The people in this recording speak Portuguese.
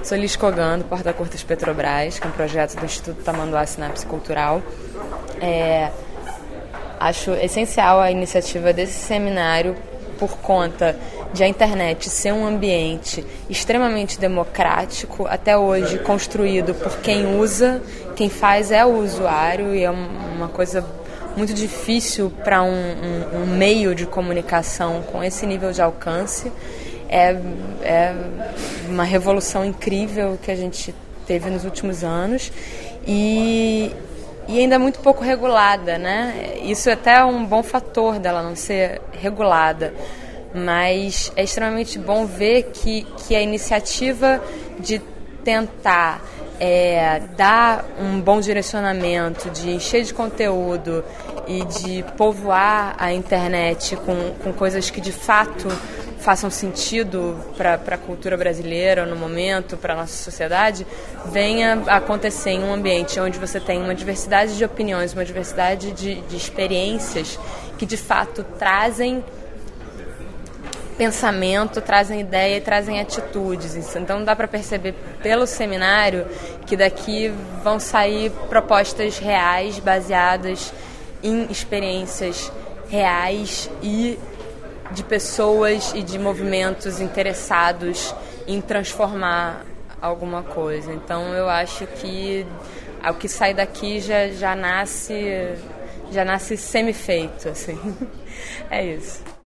Sou Liz Kogan, do Porta Curtas Petrobras, que é um projeto do Instituto Tamanduá Sinapse Cultural. Acho essencial a iniciativa desse seminário por conta de a internet ser um ambiente extremamente democrático, até hoje construído por quem usa, quem faz é o usuário, e é uma coisa muito difícil para um meio de comunicação com esse nível de alcance. É uma revolução incrível que a gente teve nos últimos anos e ainda muito pouco regulada, né? Isso é até um bom fator dela não ser regulada, mas é extremamente bom ver que a iniciativa de tentar dar um bom direcionamento, de encher de conteúdo e de povoar a internet com coisas que de fato façam sentido para a cultura brasileira no momento, para a nossa sociedade, venha acontecer em um ambiente onde você tem uma diversidade de opiniões, uma diversidade de experiências que de fato trazem pensamento, trazem ideia e trazem atitudes. Então dá para perceber pelo seminário que daqui vão sair propostas reais, baseadas em experiências reais e de pessoas e de movimentos interessados em transformar alguma coisa. Então eu acho que o que sai daqui já nasce semi-feito, assim. É isso.